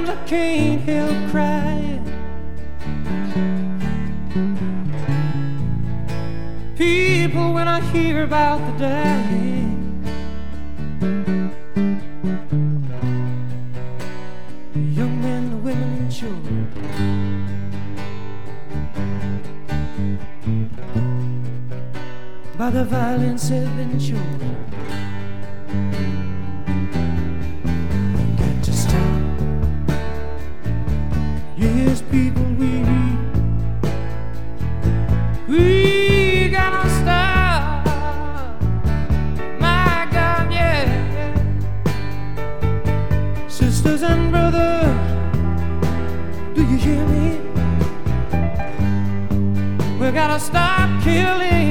Sometimes I can't help crying. People, when I hear about the dying, young men, the women, and children, by the violence have been children. Got to stop. Yes, people, we gotta stop. My God, yeah. Sisters and brothers, do you hear me? We gotta stop killing